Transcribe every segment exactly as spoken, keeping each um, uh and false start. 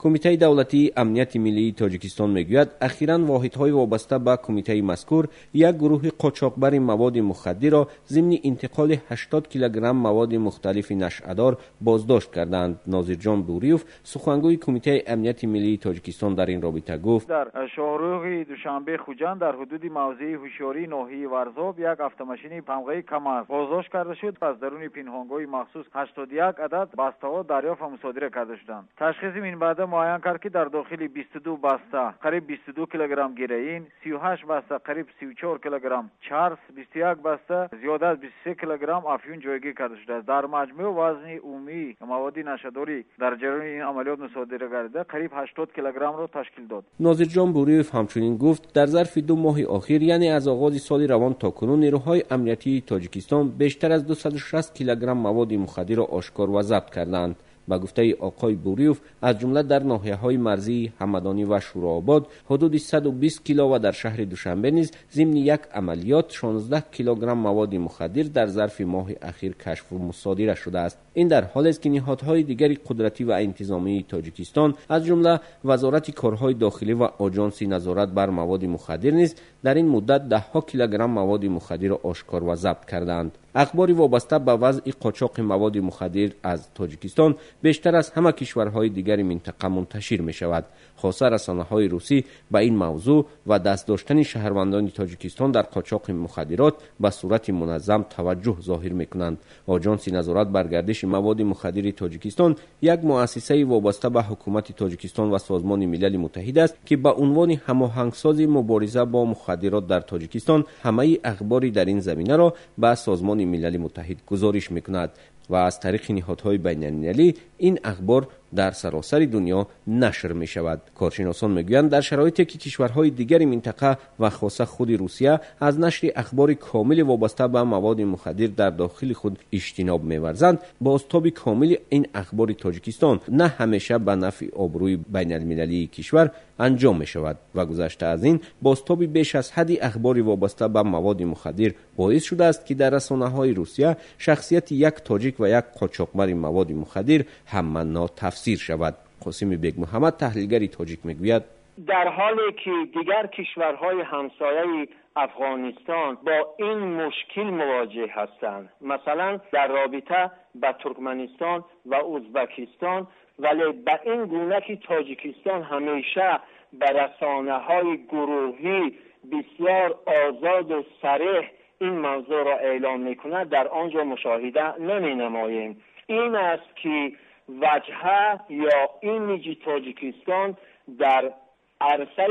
کمیته دولتی امنیت ملی تاجیکستان میگوید اخیراً واحدهای وابسته به کمیته مذکور یک گروه قاچاقبر مواد مخدر را ضمن انتقال هشتاد کیلوگرم مواد مختلف نشئه‌دار بازداشت کردند. ناظر جان بوریوف سخنگوی کمیته امنیت ملی تاجیکستان در این رابطه گفت در شاهروغ دوشنبه خوجند در حدود موضع هوشیاری ناحیه ورزاب یک автомашини پمغه کمر بازداشت کرده شد. از درون پنهانگاه مخصوص هشتاد و یک عدد بسته‌ها دریافت و مصادره کرده شدند. تشخیص این بعد معین کرد که در داخل بیست و دو بسته قریب بیست و دو کیلوگرم گیروئین، سی و هشت بسته قریب سی و چهار کیلوگرم چرس، بیست و یک بسته زیاده از بیست و سه کیلوگرم افیون جایگیر کرده شده است. در مجموع وزن عمومی مواد نشه‌داری در جریان این عملیات مصادره گردیده قریب هشتاد کیلوگرم را تشکیل داد. ناظر جان بوریوف همچنین گفت در ظرف دو ماه اخیر یعنی از آغاز سال روان تا کنون نیروهای امنیتی تاجیکستان بیشتر از دویست و شصت کیلوگرم مواد مخدر را آشکار و ضبط کردند. با گفته آقای بوریوف از جمله در ناحیه‌های مرزی همدانی و شورآباد حدود صد و بیست کیلو و در شهر دوشنبه نیز ضمن یک عملیات شانزده کیلوگرم مواد مخدر در ظرف ماه اخیر کشف و مصادره شده است. این در حالی است که نهادهای دیگری قدرتی و انتظامی تاجیکستان از جمله وزارت کارهای داخلی و آژانس نظارت بر مواد مخدر نیز در این مدت ده ها کیلوگرم مواد مخدر را آشکار و ضبط کردند. اخباری وابسته به وضع قاچاق مواد مخدر از تاجیکستان بیشتر از همه کشورهای دیگر منطقه منتشر می شود. خاصه رسانه‌های روسی به این موضوع و دست داشتن شهروندان تاجیکستان در قاچاق مخدرات به صورت منظم توجه ظاهر می کنند. آژانس نظارت بر گردش مواد مخدر تاجیکستان یک مؤسسه وابسته به حکومت تاجیکستان و سازمان ملل متحد است که به عنوان هماهنگساز مبارزه با مخدرات در تاجیکستان همه اخباری در این زمینه را به سازمان ملل متحد گزارش می کند و از طریق نهادهای بین المللی این اخبار در سراسر دنیا نشر می شود. کارشناسان می گویند در شرایطی که کشورهای دیگر منطقه و خاصه خود روسیه از نشر اخبار کامل وابسته به مواد مخدر در داخل خود اجتناب می ورزند، بازتاب کامل این اخبار تاجیکستان نه همیشه به نفع آبروی بین المللی کشور انجام می شود و گذشته از این بازتاب بیش از حد اخبار وابسته به مواد مخدر باعث شده است که در رسانه‌های روسیه شخصیت یک تاجیک و یک قاچاقبر مواد مخدر هم‌معنا تفسیر شود. قاسم بیگ محمد تحلیلگر تاجیک میگوید در حالی که دیگر کشورهای همسایه افغانستان با این مشکل مواجه هستند، مثلا در رابطه با ترکمنستان و ازبکستان، ولی به این گونه که تاجیکستان همیشه به رسانه‌های گروهی بسیار آزاد و صریح این موضوع را اعلام می‌کند، در آنجا مشاهده نمی‌نماییم. این است که وجهه یا ایمیج تاجیکستان در عرصه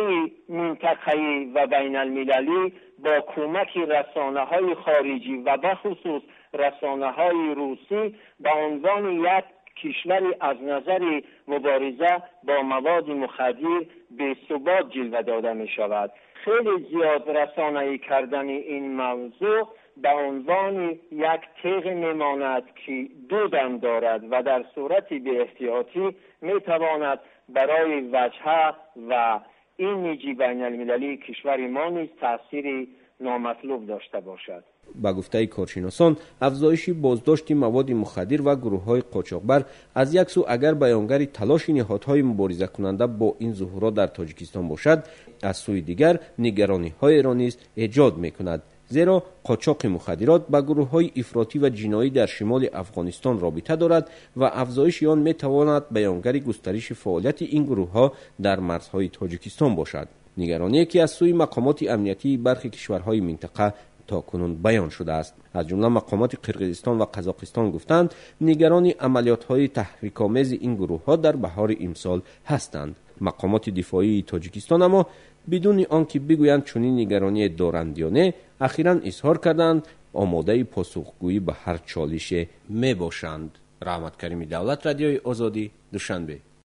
منطقه‌ای و بین المللی با کمک رسانه‌های خارجی و به خصوص رسانه‌های روسی به عنوان یک کشوری از نظر مبارزه با مواد مخدر به ثبات جلوه داده می شود. خیلی زیاد رسانه‌ای کردن این موضوع به عنوان یک تیغ میماند که دو دم دارد و در صورت بی احتیاطی می تواند برای وجهه و ایمیج بین المللی کشور ما نیز تأثیری نامطلوب داشته باشد. با گفته کارشناسان افزایش بازداشت مواد مخدر و گروه‌های قاچاقبر از یک سو اگر بیانگر تلاش نهادهای مبارزه کننده با این ظهورات در تاجیکستان باشد، از سوی دیگر نگرانی‌های را نیز ایجاد می‌کند، زیرا قاچاق مخدرات با گروه‌های افراطی و جنایی در شمال افغانستان رابطه دارد و افزایش آن می‌تواند بیانگر گسترش فعالیت این گروه‌ها در مرزهای تاجیکستان باشد. نگرانی که از سوی مقامات امنیتی برخی کشورهای منطقه تا کنون بیان شده است. از جمله مقامات قرقیزستان و قزاقستان گفتند نگران عملیات‌های تحریک‌آمیز این گروه‌ها در بهار امسال هستند. مقامات دفاعی تاجیکستان اما بدون آنکه بگویند چنین نگرانی دارند یا نه، اخیراً اظهار کردند آماده پاسخگویی به هر چالش می باشند. رحمت کریمی دولت، رادیوی آزادی، دوشنبه.